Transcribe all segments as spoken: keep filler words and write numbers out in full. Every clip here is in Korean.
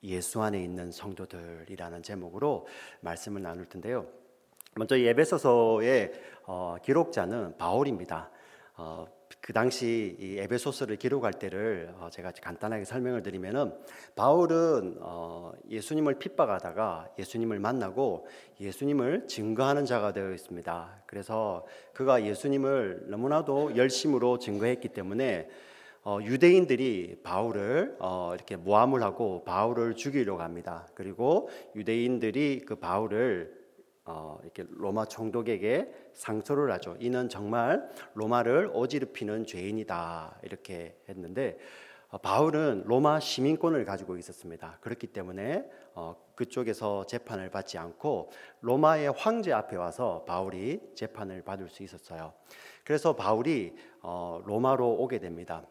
예수 안에 있는 성도들이라는 제목으로 말씀을 나눌 텐데요. 먼저 이 에베소서의 어, 기록자는 바울입니다. 어, 그 당시 이 에베소서를 기록할 때를 어, 제가 간단하게 설명을 드리면은 바울은 어, 예수님을 핍박하다가 예수님을 만나고 예수님을 증거하는 자가 되어 있습니다. 그래서 그가 예수님을 너무나도 열심으로 증거했기 때문에 어, 유대인들이 바울을 어, 이렇게 모함을 하고 바울을 죽이려고 합니다. 그리고 유대인들이 그 바울을 어, 이렇게 로마 총독에게 상소를 하죠. 이는 정말 로마를 어지럽히는 죄인이다 이렇게 했는데 어, 바울은 로마 시민권을 가지고 있었습니다. 그렇기 때문에 어, 그쪽에서 재판을 받지 않고 로마의 황제 앞에 와서 바울이 재판을 받을 수 있었어요. 그래서 바울이 어, 로마로 오게 됩니다.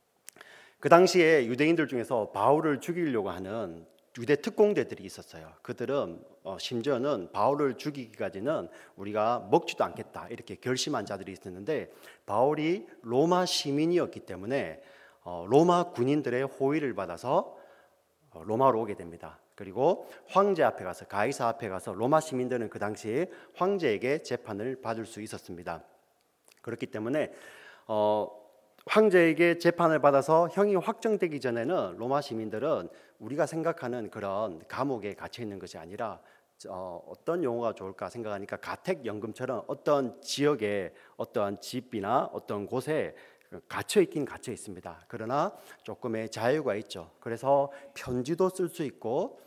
그 당시에 유대인들 중에서 바울을 죽이려고 하는 유대 특공대들이 있었어요. 그들은 어, 심지어는 바울을 죽이기까지는 우리가 먹지도 않겠다 이렇게 결심한 자들이 있었는데 바울이 로마 시민이었기 때문에 어, 로마 군인들의 호의를 받아서 어, 로마로 오게 됩니다. 그리고 황제 앞에 가서 가이사 앞에 가서 로마 시민들은 그 당시 황제에게 재판을 받을 수 있었습니다. 그렇기 때문에 어, 황제에게 재판을 받아서 형이 확정되기 전에는 로마 시민들은 우리가 생각하는 그런 감옥에 갇혀 있는 것이 아니라 어, 어떤 용어가 좋을까 생각하니까 가택연금처럼 어떤 지역에 어떠한 집이나 어떤 곳에 갇혀 있긴 갇혀 있습니다. 그러나 조금의 자유가 있죠. 그래서 편지도 쓸 수 있고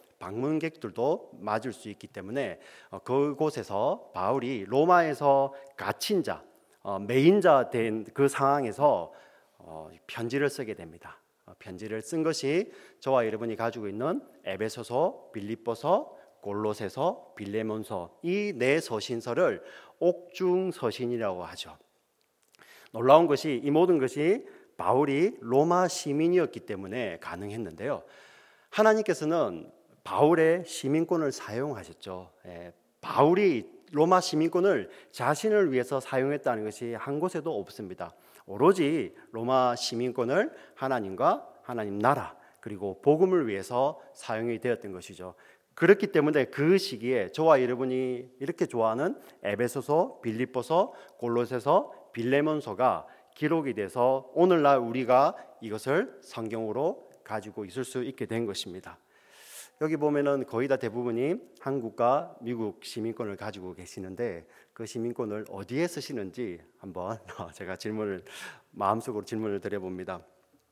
방문객들도 맞을 수 있기 때문에 어, 그곳에서 바울이 로마에서 갇힌 자, 어, 매인자 된 그 상황에서 어, 편지를 쓰게 됩니다. 어, 편지를 쓴 것이 저와 여러분이 가지고 있는 에베소서, 빌립보서, 골로새서, 빌레몬서 이 네 서신서를 옥중서신이라고 하죠. 놀라운 것이 이 모든 것이 바울이 로마 시민이었기 때문에 가능했는데요. 하나님께서는 바울의 시민권을 사용하셨죠. 예, 바울이 로마 시민권을 자신을 위해서 사용했다는 것이 한 곳에도 없습니다. 오로지 로마 시민권을 하나님과 하나님 나라 그리고 복음을 위해서 사용이 되었던 것이죠. 그렇기 때문에 그 시기에 저와 여러분이 이렇게 좋아하는 에베소서, 빌립보서, 골로새서, 빌레몬서가 기록이 돼서 오늘날 우리가 이것을 성경으로 가지고 있을 수 있게 된 것입니다. 여기 보면은 거의 다 대부분이 한국과 미국 시민권을 가지고 계시는데 그 시민권을 어디에 쓰시는지 한번 제가 질문을 마음속으로 질문을 드려봅니다.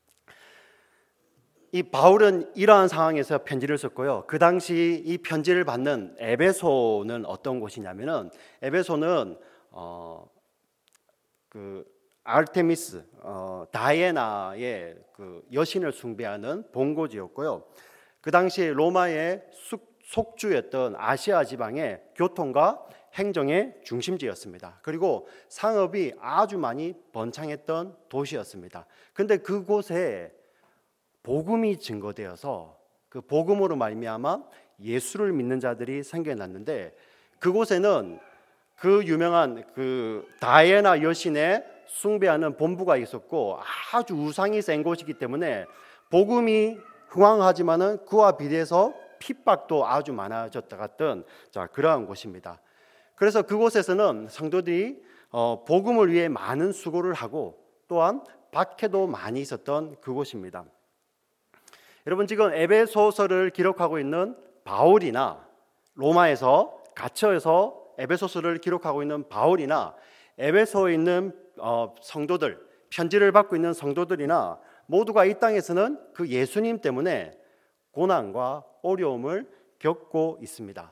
이 바울은 이러한 상황에서 편지를 썼고요. 그 당시 이 편지를 받는 에베소는 어떤 곳이냐면은 에베소는 어, 그 아르테미스, 어, 다이애나의 그 여신을 숭배하는 본고지였고요. 그 당시 로마의 속주였던 아시아 지방의 교통과 행정의 중심지였습니다. 그리고 상업이 아주 많이 번창했던 도시였습니다. 그런데 그곳에 복음이 증거되어서 그 복음으로 말미암아 예수를 믿는 자들이 생겨났는데 그곳에는 그 유명한 그 다이애나 여신의 숭배하는 본부가 있었고 아주 우상이 센 곳이기 때문에 복음이 흥황하지만은 그와 비례해서 핍박도 아주 많아졌다 같던 자 그러한 곳입니다. 그래서 그곳에서는 성도들이 어, 복음을 위해 많은 수고를 하고 또한 박해도 많이 있었던 그곳입니다. 여러분 지금 에베소서를 기록하고 있는 바울이나 로마에서 갇혀서 에베소서를 기록하고 있는 바울이나 에베소에 있는 어, 성도들 편지를 받고 있는 성도들이나 모두가 이 땅에서는 그 예수님 때문에 고난과 어려움을 겪고 있습니다.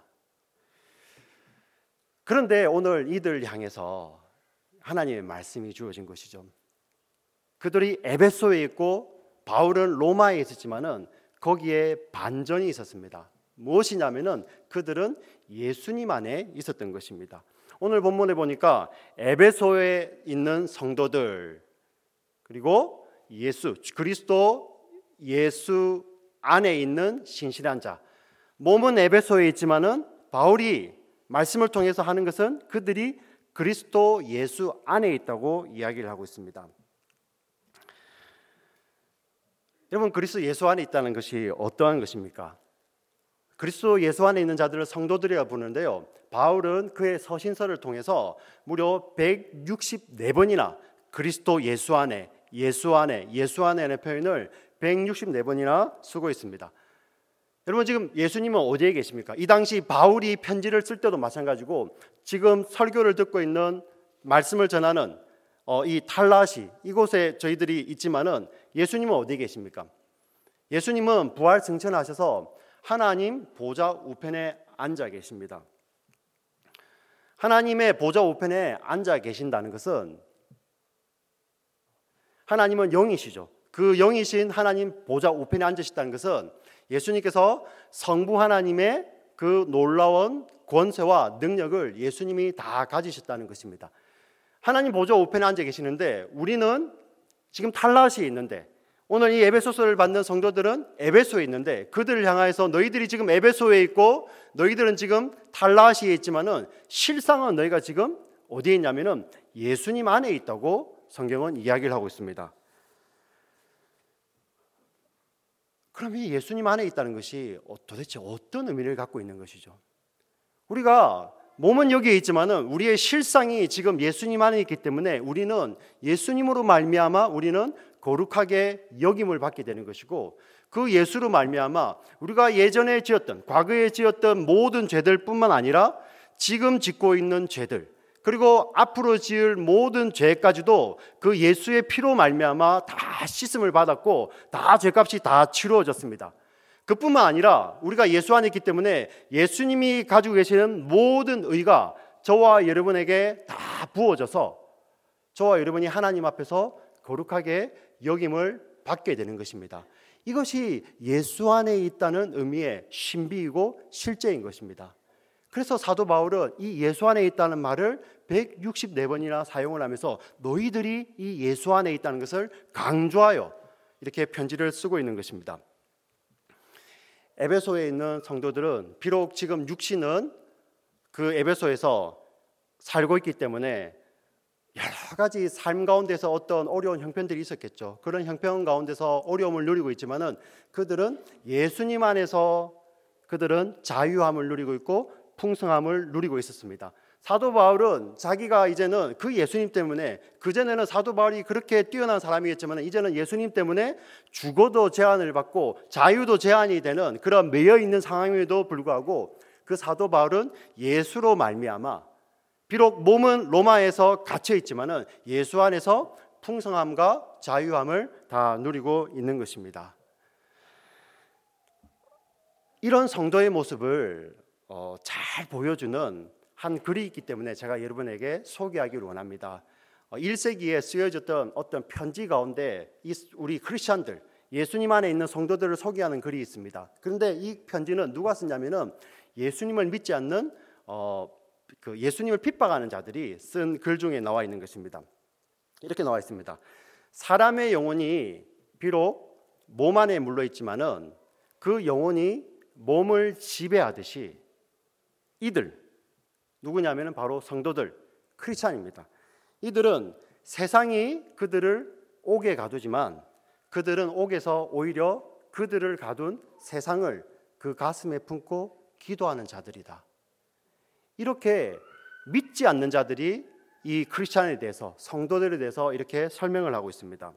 그런데 오늘 이들 향해서 하나님의 말씀이 주어진 것이죠. 그들이 에베소에 있고 바울은 로마에 있었지만은 거기에 반전이 있었습니다. 무엇이냐면은 그들은 예수님 안에 있었던 것입니다. 오늘 본문에 보니까 에베소에 있는 성도들 그리고 예수, 그리스도 예수 안에 있는 신실한 자. 몸은 에베소에 있지만은 바울이 말씀을 통해서 하는 것은 그들이 그리스도 예수 안에 있다고 이야기를 하고 있습니다. 여러분 그리스도 예수 안에 있다는 것이 어떠한 것입니까? 그리스도 예수 안에 있는 자들을 성도들이라 부르는데요. 바울은 그의 서신서를 통해서 무려 백육십사 번이나 그리스도 예수 안에, 예수 안에, 예수 안에의 표현을 백육십사 번이나 쓰고 있습니다. 여러분, 지금 예수님은 어디에 계십니까? 이 당시 바울이 편지를 쓸 때도 마찬가지고 지금 설교를 듣고 있는, 말씀을 전하는 어, 이 탈라시, 이곳에 저희들이 있지만은 예수님은 어디에 계십니까? 예수님은 부활 승천하셔서 하나님 보좌 우편에 앉아 계십니다. 하나님의 보좌 우편에 앉아 계신다는 것은 하나님은 영이시죠. 그 영이신 하나님 보좌 우편에 앉으셨다는 것은 예수님께서 성부 하나님의 그 놀라운 권세와 능력을 예수님이 다 가지셨다는 것입니다. 하나님 보좌 우편에 앉아 계시는데 우리는 지금 탈라시에 있는데, 오늘 이 에베소서를 받는 성도들은 에베소에 있는데, 그들을 향하여서 너희들이 지금 에베소에 있고 너희들은 지금 탈라시에 있지만은 실상은 너희가 지금 어디에 있냐면은 예수님 안에 있다고 성경은 이야기를 하고 있습니다. 그럼 이 예수님 안에 있다는 것이 도대체 어떤 의미를 갖고 있는 것이죠? 우리가 몸은 여기에 있지만은 우리의 실상이 지금 예수님 안에 있기 때문에 우리는 예수님으로 말미암아 우리는 거룩하게 여김을 받게 되는 것이고, 그 예수로 말미암아 우리가 예전에 지었던, 과거에 지었던 모든 죄들뿐만 아니라 지금 짓고 있는 죄들, 그리고 앞으로 지을 모든 죄까지도 그 예수의 피로 말미암아 다 씻음을 받았고 다 죄값이 다 치루어졌습니다. 그뿐만 아니라 우리가 예수 안에 있기 때문에 예수님이 가지고 계시는 모든 의가 저와 여러분에게 다 부어져서 저와 여러분이 하나님 앞에서 거룩하게 여김을 받게 되는 것입니다. 이것이 예수 안에 있다는 의미의 신비이고 실제인 것입니다. 그래서 사도 바울은 이 예수 안에 있다는 말을 백육십사 번이나 사용을 하면서 너희들이 이 예수 안에 있다는 것을 강조하여 이렇게 편지를 쓰고 있는 것입니다. 에베소에 있는 성도들은 비록 지금 육신은 그 에베소에서 살고 있기 때문에 여러 가지 삶 가운데서 어떤 어려운 형편들이 있었겠죠. 그런 형편 가운데서 어려움을 누리고 있지만은 그들은 예수님 안에서 그들은 자유함을 누리고 있고 풍성함을 누리고 있었습니다. 사도 바울은 자기가 이제는 그 예수님 때문에, 그전에는 사도 바울이 그렇게 뛰어난 사람이었지만 이제는 예수님 때문에 죽어도 제한을 받고 자유도 제한이 되는 그런 매여 있는 상황임에도 불구하고 그 사도 바울은 예수로 말미암아 비록 몸은 로마에서 갇혀 있지만은 예수 안에서 풍성함과 자유함을 다 누리고 있는 것입니다. 이런 성도의 모습을 어, 잘 보여주는 한 글이 있기 때문에 제가 여러분에게 소개하기를 원합니다. 어, 일 세기에 쓰여졌던 어떤 편지 가운데 이 우리 크리스천들, 예수님 안에 있는 성도들을 소개하는 글이 있습니다. 그런데 이 편지는 누가 쓰냐면은 예수님을 믿지 않는 어, 그 예수님을 핍박하는 자들이 쓴 글 중에 나와 있는 것입니다. 이렇게 나와 있습니다. 사람의 영혼이 비록 몸 안에 물러 있지만은 그 영혼이 몸을 지배하듯이 이들 누구냐면은 바로 성도들, 크리스찬입니다. 이들은 세상이 그들을 옥에 가두지만 그들은 옥에서 오히려 그들을 가둔 세상을 그 가슴에 품고 기도하는 자들이다. 이렇게 믿지 않는 자들이 이 크리스찬에 대해서, 성도들에 대해서 이렇게 설명을 하고 있습니다.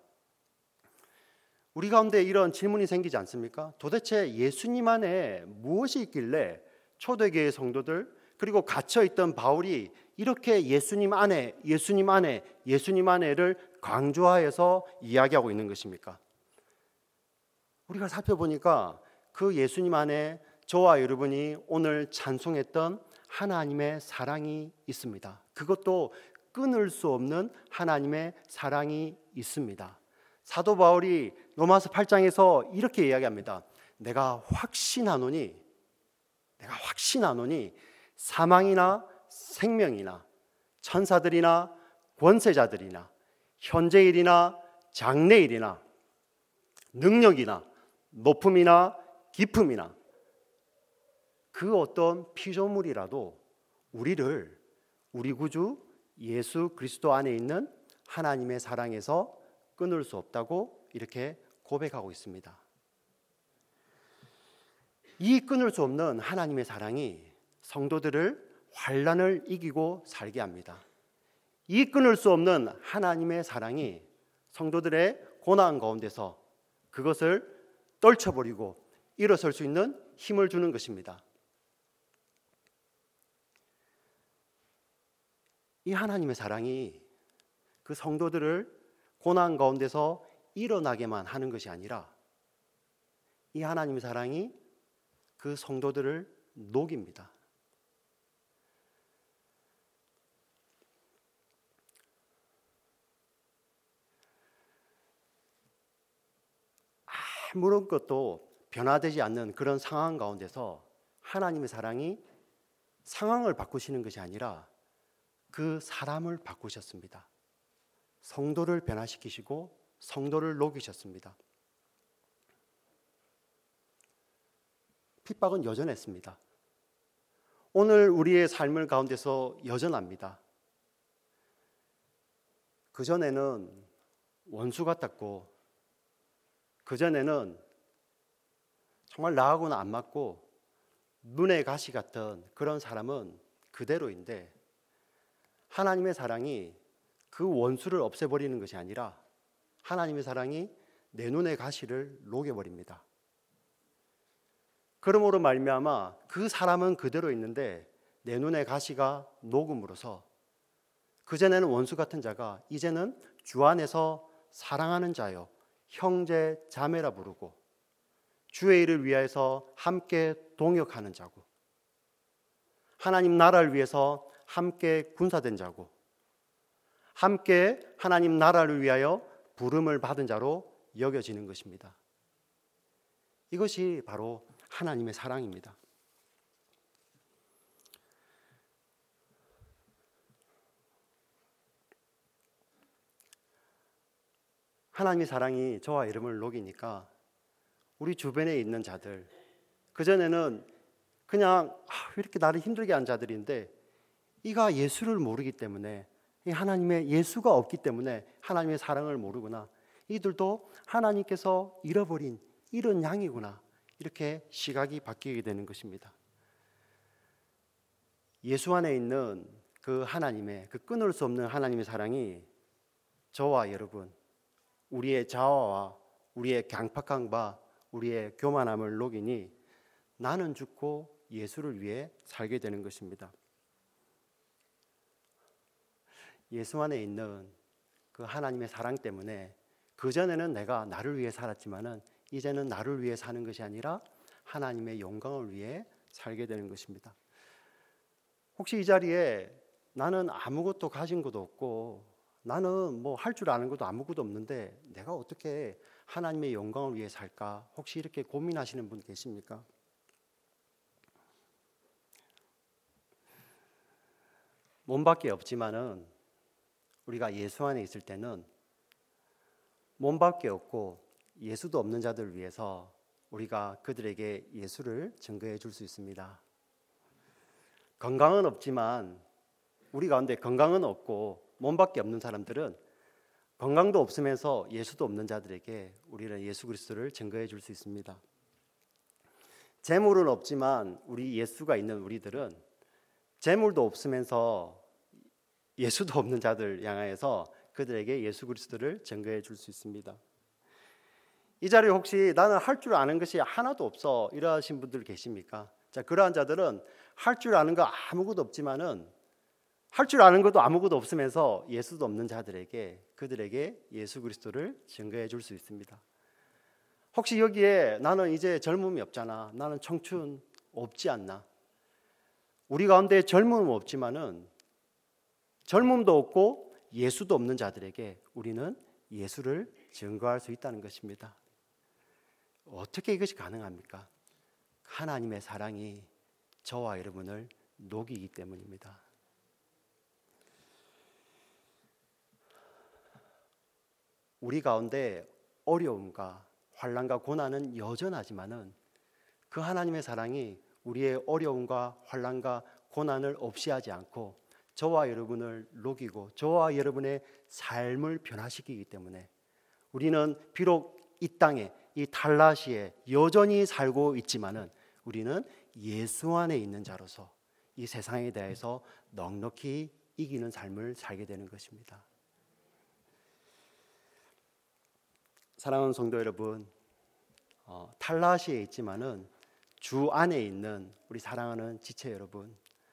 우리 가운데 이런 질문이 생기지 않습니까? 도대체 예수님 안에 무엇이 있길래 초대교회 성도들, 그리고 갇혀있던 바울이 이렇게 예수님 안에, 예수님 안에, 예수님 안에를 강조하여서 이야기하고 있는 것입니까? 우리가 살펴보니까 그 예수님 안에 저와 여러분이 오늘 찬송했던 하나님의 사랑이 있습니다. 그것도 끊을 수 없는 하나님의 사랑이 있습니다. 사도 바울이 로마서 팔 장에서 이렇게 이야기합니다. 내가 확신하노니, 내가 확신하노니 사망이나 생명이나 천사들이나 권세자들이나 현재일이나 장래일이나 능력이나 높음이나 깊음이나 그 어떤 피조물이라도 우리를 우리 구주 예수 그리스도 안에 있는 하나님의 사랑에서 끊을 수 없다고 이렇게 고백하고 있습니다. 이 끊을 수 없는 하나님의 사랑이 성도들을 환난을 이기고 살게 합니다. 이 끊을 수 없는 하나님의 사랑이 성도들의 고난 가운데서 그것을 떨쳐버리고 일어설 수 있는 힘을 주는 것입니다. 이 하나님의 사랑이 그 성도들을 고난 가운데서 일어나게만 하는 것이 아니라 이 하나님의 사랑이 그 성도들을 녹입니다. 아무런 것도 변화되지 않는 그런 상황 가운데서 하나님의 사랑이 상황을 바꾸시는 것이 아니라 그 사람을 바꾸셨습니다. 성도를 변화시키시고 성도를 녹이셨습니다. 핍박은 여전했습니다. 오늘 우리의 삶을 가운데서 여전합니다. 그전에는 원수 같았고 그전에는 정말 나하고는 안 맞고 눈에 가시 같던 그런 사람은 그대로인데 하나님의 사랑이 그 원수를 없애버리는 것이 아니라 하나님의 사랑이 내 눈의 가시를 녹여버립니다. 그러므로 말미암아 그 사람은 그대로 있는데 내 눈의 가시가 녹음으로써 그전에는 원수 같은 자가 이제는 주 안에서 사랑하는 자요 형제 자매라 부르고 주의 일을 위해서 함께 동역하는 자고 하나님 나라를 위해서 함께 군사된 자고 함께 하나님 나라를 위하여 부름을 받은 자로 여겨지는 것입니다. 이것이 바로 하나님의 사랑입니다. 하나님의 사랑이 저와 여러분을 녹이니까 우리 주변에 있는 자들, 그전에는 그냥 아, 왜 이렇게 나를 힘들게 한 자들인데 이가 예수를 모르기 때문에 하나님의 예수가 없기 때문에 하나님의 사랑을 모르구나. 이들도 하나님께서 잃어버린 이런 양이구나. 이렇게 시각이 바뀌게 되는 것입니다. 예수 안에 있는 그 하나님의 그 끊을 수 없는 하나님의 사랑이 저와 여러분, 우리의 자아와 우리의 강팍함과 우리의 교만함을 녹이니 나는 죽고 예수를 위해 살게 되는 것입니다. 예수 안에 있는 그 하나님의 사랑 때문에 그전에는 내가 나를 위해 살았지만은 이제는 나를 위해 사는 것이 아니라 하나님의 영광을 위해 살게 되는 것입니다. 혹시 이 자리에 나는 아무것도 가진 것도 없고 나는 뭐 할 줄 아는 것도 아무것도 없는데 내가 어떻게 하나님의 영광을 위해 살까? 혹시 이렇게 고민하시는 분 계십니까? 몸밖에 없지만은 우리가 예수 안에 있을 때는 몸밖에 없고 예수도 없는 자들을 위해서 우리가 그들에게 예수를 증거해 줄 수 있습니다. 건강은 없지만 우리 가운데 건강은 없고 몸밖에 없는 사람들은 건강도 없으면서 예수도 없는 자들에게 우리는 예수 그리스도를 증거해 줄 수 있습니다. 재물은 없지만 우리 예수가 있는 우리들은 재물도 없으면서 예수도 없는 자들 향하여서 그들에게 예수 그리스도를 증거해 줄 수 있습니다. 이 자리에 혹시 나는 할 줄 아는 것이 하나도 없어 이러신 분들 계십니까? 자, 그러한 자들은 할 줄 아는 거 아무것도 없지만은 할 줄 아는 것도 아무것도 없으면서 예수도 없는 자들에게 그들에게 예수 그리스도를 증거해 줄 수 있습니다. 혹시 여기에 나는 이제 젊음이 없잖아. 나는 청춘 없지 않나? 우리 가운데 젊음은 없지만은 젊음도 없고 예수도 없는 자들에게 우리는 예수를 증거할 수 있다는 것입니다. 어떻게 이것이 가능합니까? 하나님의 사랑이 저와 여러분을 녹이기 때문입니다. 우리 가운데 어려움과 환난과 고난은 여전하지만은 그 하나님의 사랑이 우리의 어려움과 환난과 고난을 없이 하지 않고 저와 여러분을 녹이고 저와 여러분의 삶을 변화시키기 때문에 우리는 비록 이 땅에 이 달라시에 여전히 살고 있지만은 우리는 예수 안에 있는 자로서 이 세상에 대해서 넉넉히 이기는 삶을 살게 되는 것입니다. 사랑하는 성도 여러분, 어, 탈라시에 있지만은 주 안에 있는 우리 사랑하는 지체 여러분,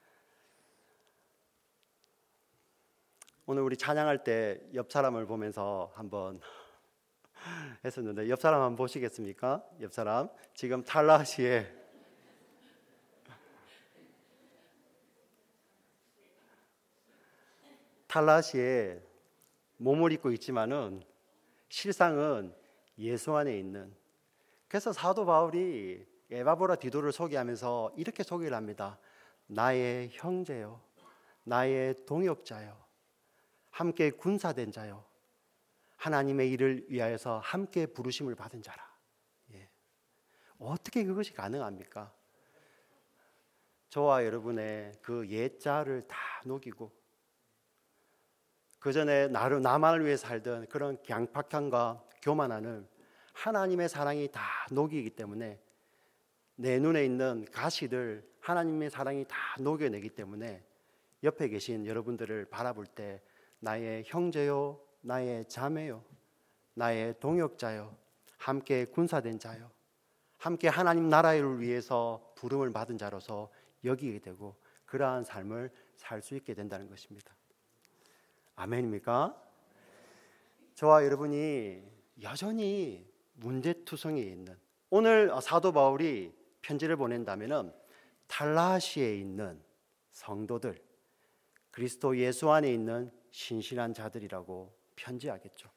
오늘 우리 찬양할 때 옆 사람을 보면서 한번 했었는데 옆 사람 한번 보시겠습니까? 옆 사람 지금 탈라시에 탈라시에 몸을 입고 있지만은 실상은 예수 안에 있는, 그래서 사도 바울이 에바보라 디도를 소개하면서 이렇게 소개를 합니다. 나의 형제요, 나의 동역자요, 함께 군사된 자요, 하나님의 일을 위하여서 함께 부르심을 받은 자라. 예. 어떻게 그것이 가능합니까? 저와 여러분의 그 옛자를 다 녹이고 그 전에 나를 나만을 위해 살던 그런 강팍함과 교만함을 하나님의 사랑이 다 녹이기 때문에, 내 눈에 있는 가시를 하나님의 사랑이 다 녹여내기 때문에 옆에 계신 여러분들을 바라볼 때 나의 형제요, 나의 자매요, 나의 동역자요, 함께 군사된 자요, 함께 하나님 나라를 위해서 부름을 받은 자로서 여기게 되고 그러한 삶을 살 수 있게 된다는 것입니다. 아멘입니까? 저와 여러분이 여전히 문제투성이에 있는, 오늘 사도 바울이 편지를 보낸다면은 탈라시에 있는 성도들, 그리스도 예수 안에 있는 신실한 자들이라고 편지하겠죠.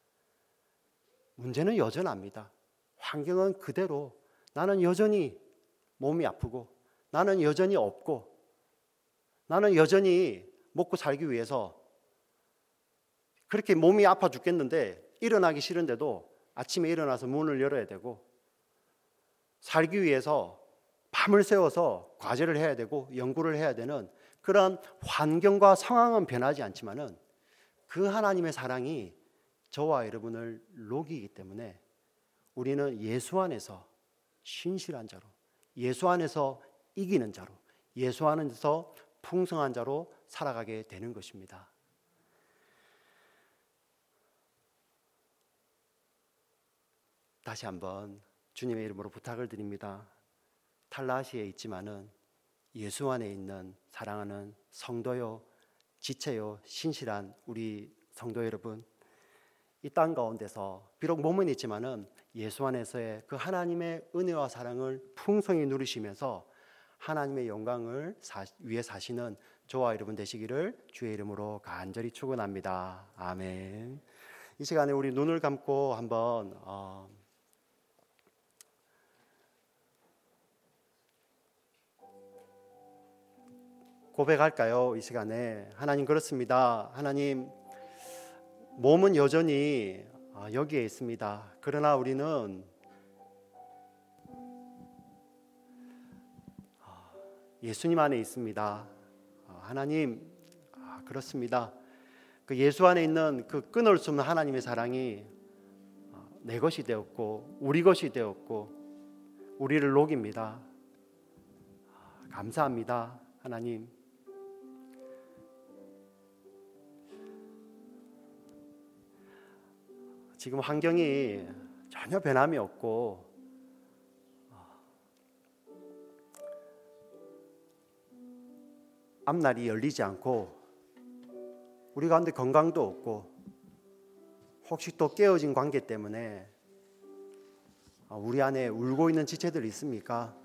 문제는 여전합니다. 환경은 그대로, 나는 여전히 몸이 아프고, 나는 여전히 없고, 나는 여전히 먹고 살기 위해서 그렇게 몸이 아파 죽겠는데 일어나기 싫은데도 아침에 일어나서 문을 열어야 되고, 살기 위해서 밤을 새워서 과제를 해야 되고 연구를 해야 되는 그런 환경과 상황은 변하지 않지만은 그 하나님의 사랑이 저와 여러분을 녹이기 때문에 우리는 예수 안에서 신실한 자로, 예수 안에서 이기는 자로, 예수 안에서 풍성한 자로 살아가게 되는 것입니다. 다시 한번 주님의 이름으로 부탁을 드립니다. 탈라시에 있지만은 예수 안에 있는 사랑하는 성도요, 지체요, 신실한 우리 성도 여러분, 이 땅 가운데서 비록 몸은 있지만은 예수 안에서의 그 하나님의 은혜와 사랑을 풍성히 누리시면서 하나님의 영광을 사, 위해 사시는 저와 여러분 되시기를 주의 이름으로 간절히 축원합니다. 아멘. 이 시간에 우리 눈을 감고 한번 어, 고백할까요? 이 시간에 하나님, 그렇습니다. 하나님, 몸은 여전히 여기에 있습니다. 그러나 우리는 예수님 안에 있습니다. 하나님, 그렇습니다. 그 예수 안에 있는 그 끊을 수 없는 하나님의 사랑이 내 것이 되었고 우리 것이 되었고 우리를 녹입니다. 감사합니다, 하나님. 지금 환경이 전혀 변함이 없고 앞날이 열리지 않고 우리 가운데 건강도 없고 혹시 또 깨어진 관계 때문에 우리 안에 울고 있는 지체들 있습니까?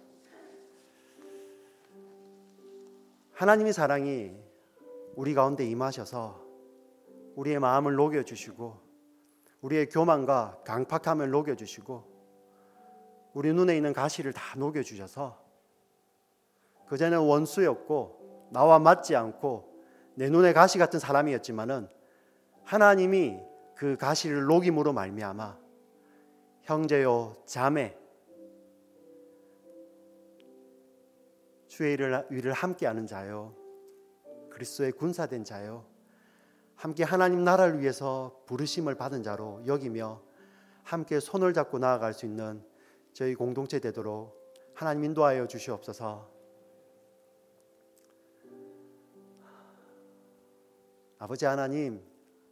하나님의 사랑이 우리 가운데 임하셔서 우리의 마음을 녹여주시고 우리의 교만과 강팍함을 녹여주시고 우리 눈에 있는 가시를 다 녹여주셔서 그전에는 원수였고 나와 맞지 않고 내 눈에 가시 같은 사람이었지만은 하나님이 그 가시를 녹임으로 말미암아 형제요, 자매, 주의 일을, 일을 함께하는 자요, 그리스도의 군사된 자요, 함께 하나님 나라를 위해서 부르심을 받은 자로 여기며 함께 손을 잡고 나아갈 수 있는 저희 공동체 되도록 하나님 인도하여 주시옵소서. 아버지 하나님,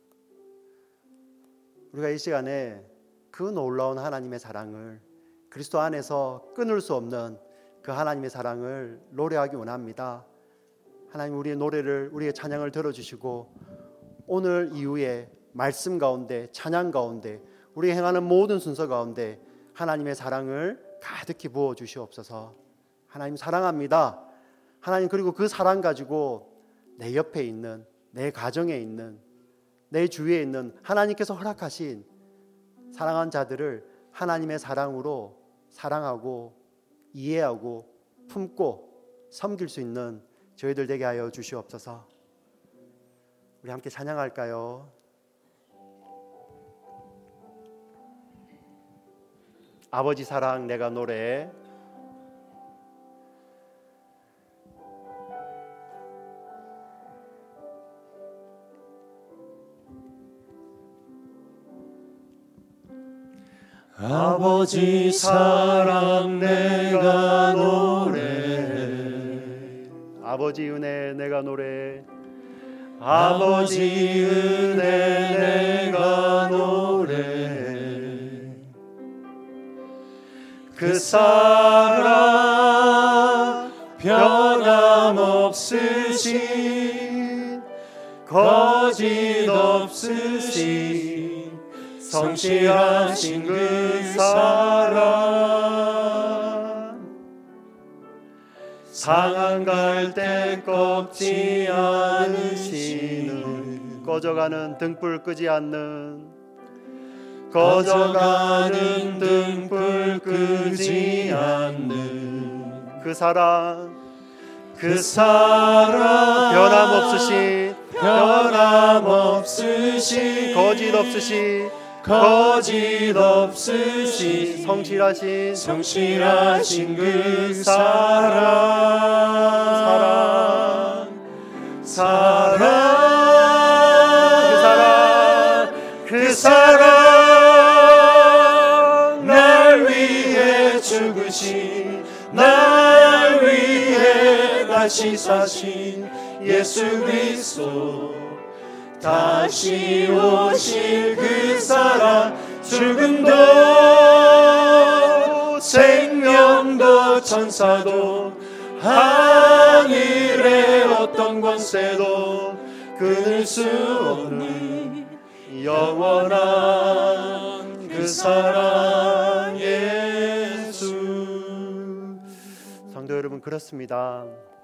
우리가 이 시간에 그 놀라운 하나님의 사랑을, 그리스도 안에서 끊을 수 없는 그 하나님의 사랑을 노래하기 원합니다. 하나님, 우리의 노래를, 우리의 찬양을 들어주시고 오늘 이후에 말씀 가운데, 찬양 가운데, 우리가 행하는 모든 순서 가운데 하나님의 사랑을 가득히 부어 주시옵소서. 하나님 사랑합니다. 하나님, 그리고 그 사랑 가지고 내 옆에 있는, 내 가정에 있는, 내 주위에 있는 하나님께서 허락하신 사랑한 자들을 하나님의 사랑으로 사랑하고 이해하고 품고 섬길 수 있는 저희들 되게 하여 주시옵소서. 우리 함께 찬양할까요? 아버지 사랑 내가 노래. 아버지 사랑 내가 노래. 아버지 은혜 내가 노래. 아버지 은혜 내가 노래. 그 사랑 변함없으신, 거짓 없으신, 성실하신 그 사랑, 상한 갈대 꺾지 않으시는, 꺼져가는 등불 끄지 않는, 꺼져가는 등불 끄지 않는 그 사랑, 그 사랑 변함없으신, 변함없으신, 거짓 없으신, 거짓 없으신, 성실하신, 성실하신 그 사랑, 사랑, 사랑, 그 사랑, 그 사랑, 날 위해 죽으신, 날 위해 다시 사신 예수 그리스도, 다시 오실 그 사랑, 죽음도 생명도 천사도 하늘의 어떤 권세도 끊을 수 없는 영원한 그 사랑 예수. 성도 여러분, 그렇습니다.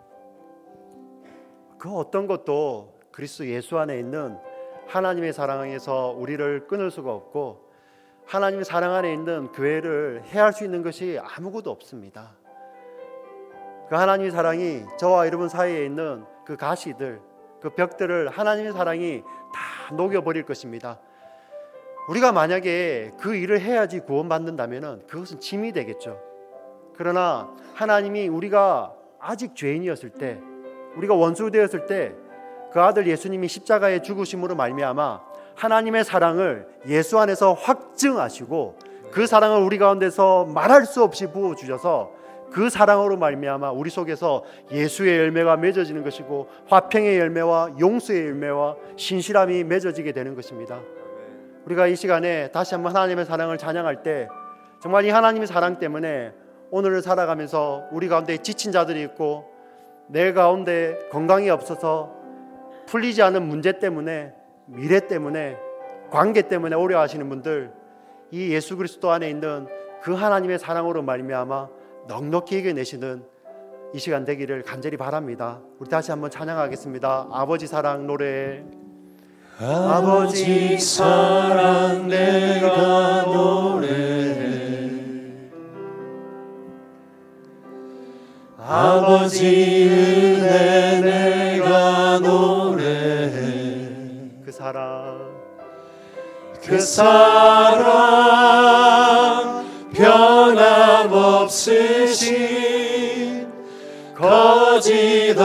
그 어떤 것도 그리스도 예수 안에 있는 하나님의 사랑에서 우리를 끊을 수가 없고, 하나님의 사랑 안에 있는 교회를 해할 수 있는 것이 아무것도 없습니다. 그 하나님의 사랑이 저와 여러분 사이에 있는 그 가시들, 그 벽들을 하나님의 사랑이 다 녹여버릴 것입니다. 우리가 만약에 그 일을 해야지 구원받는다면 그것은 짐이 되겠죠. 그러나 하나님이 우리가 아직 죄인이었을 때, 우리가 원수되었을 때 그 아들 예수님이 십자가에 죽으심으로 말미암아 하나님의 사랑을 예수 안에서 확증하시고 그 사랑을 우리 가운데서 말할 수 없이 부어주셔서 그 사랑으로 말미암아 우리 속에서 예수의 열매가 맺어지는 것이고, 화평의 열매와 용서의 열매와 신실함이 맺어지게 되는 것입니다. 우리가 이 시간에 다시 한번 하나님의 사랑을 찬양할 때, 정말 이 하나님의 사랑 때문에 오늘을 살아가면서 우리 가운데 지친 자들이 있고, 내 가운데 건강이 없어서 풀리지 않은 문제 때문에, 미래 때문에, 관계 때문에 어려워하시는 분들, 이 예수 그리스도 안에 있는 그 하나님의 사랑으로 말미암아 넉넉히 이겨내시는 이 시간 되기를 간절히 바랍니다. 우리 다시 한번 찬양하겠습니다. 아버지 사랑 노래. 아버지 사랑 내가 노래. 아버지 은혜 내가 노래. 그 사랑, 그 사랑 변함없으신, 거짓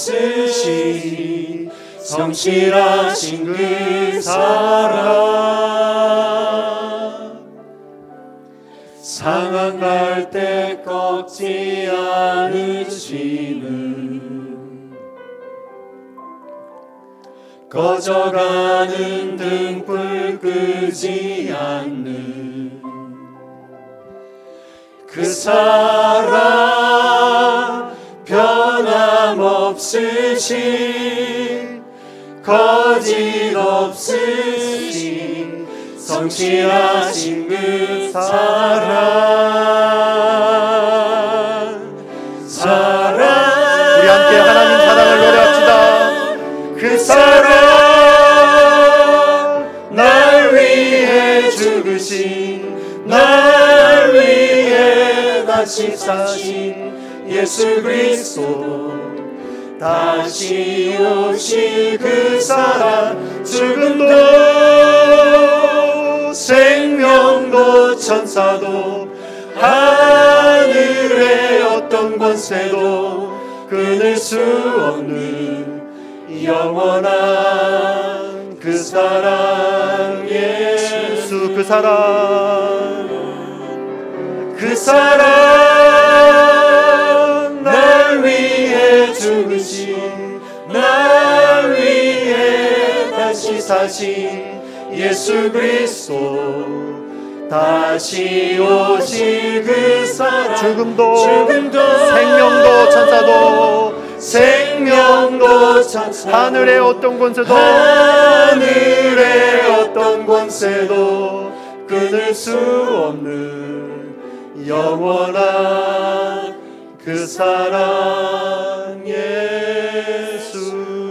없으신, 성실하신 그 사랑, 사랑, 상한 갈대 꺾지 않으시는 꺼져가는 등불 끄지 않는 그 사랑 변함없으신 거짓 없으신 성실하신 그 사랑 사랑 우리 함께 하나님 사랑을 노래합시다. 그 사랑 날 위해 죽으신 날 위해 다시 사신 예수 그리스도 다시 오실 그 사랑 죽음도 생명도 천사도 하늘의 어떤 권세도 끊을 수 없는 영원한 그 사랑 예수 그 사랑 그 사랑 날 위해 죽으신 날 위해 다시 사신 예수 그리스도 다시 오실 그 사랑 죽음도, 죽음도 생명도 천사도 생명도 천사 하늘의 어떤 권세도 하늘의 어떤 권세도 끊을 수 없는 영원한 그 사랑 예수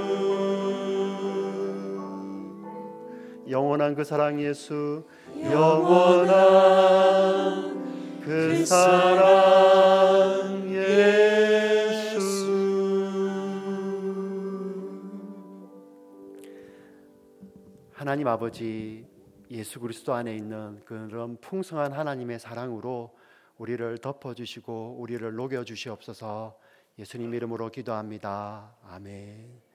영원한 그 사랑 예수 영원한 그 사랑 예수 하나님 아버지 예수 그리스도 안에 있는 그런 풍성한 하나님의 사랑으로 우리를 덮어주시고 우리를 녹여주시옵소서. 예수님 이름으로 기도합니다. 아멘.